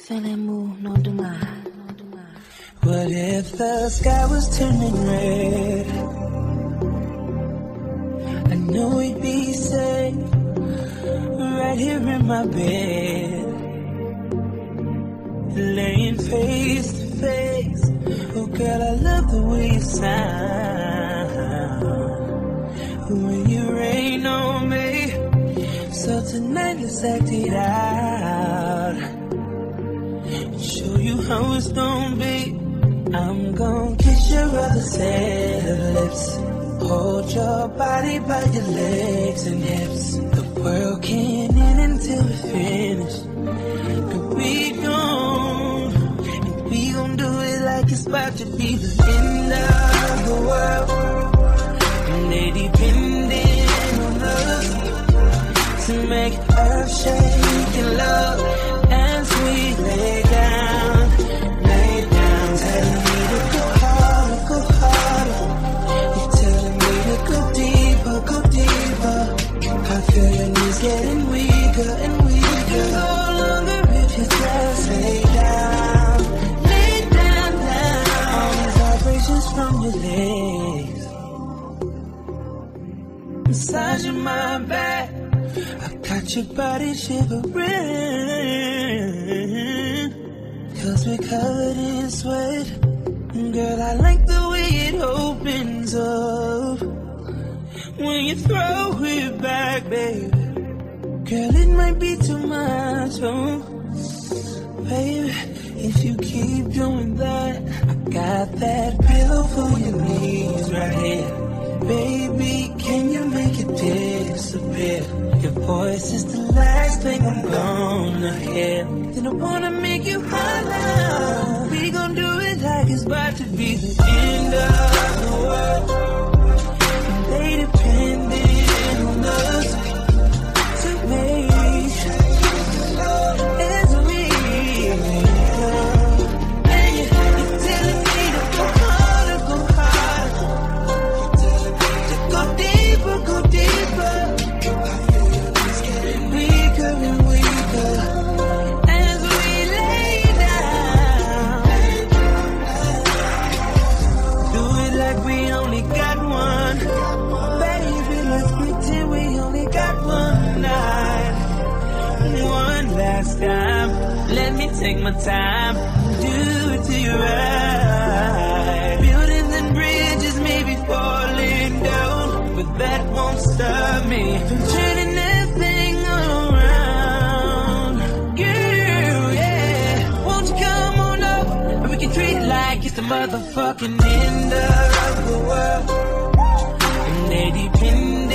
What if the sky was turning red? I know we'd be safe right here in my bed, laying face to face. Oh girl, I love the way you sound when you rain on me. So tonight let's act it out, show you how it's gonna be. I'm gonna kiss your other set of lips, hold your body by your legs and hips. The world can't end until we finish. And we gon' do it like it's about to be the end of the world. And they depending on us to make earth-shaking love as we lay down, telling me to go harder, go harder. You're telling me to go deeper, go deeper. I feel your knees getting weaker and weaker. No longer if you just lay down, down. All these vibrations from your legs, massaging my back. I got your body shivering, 'cause we're covered in sweat. Girl, I like the way it opens up when you throw it back, baby. Girl, it might be too much, oh, baby. If you keep doing that, I got that pillow for your knees right here. Baby, can you make it disappear? Your voice is the last thing I'm gonna hear. Then I wanna make you holler. We gon' do it like it's about to be the end of the world. And they depending on us to make as we go. And you're telling me to go harder, go harder. To go deeper, go deeper. Weaker and weaker. We only got one, baby, let's pretend we only got one night. One last time, let me take my time, do it to you right. Buildings and bridges may be falling down, but that won't stop me from turning that thing around. Girl, yeah, won't you come on up, and we can treat it like it's the motherfucking end of the world. And they depend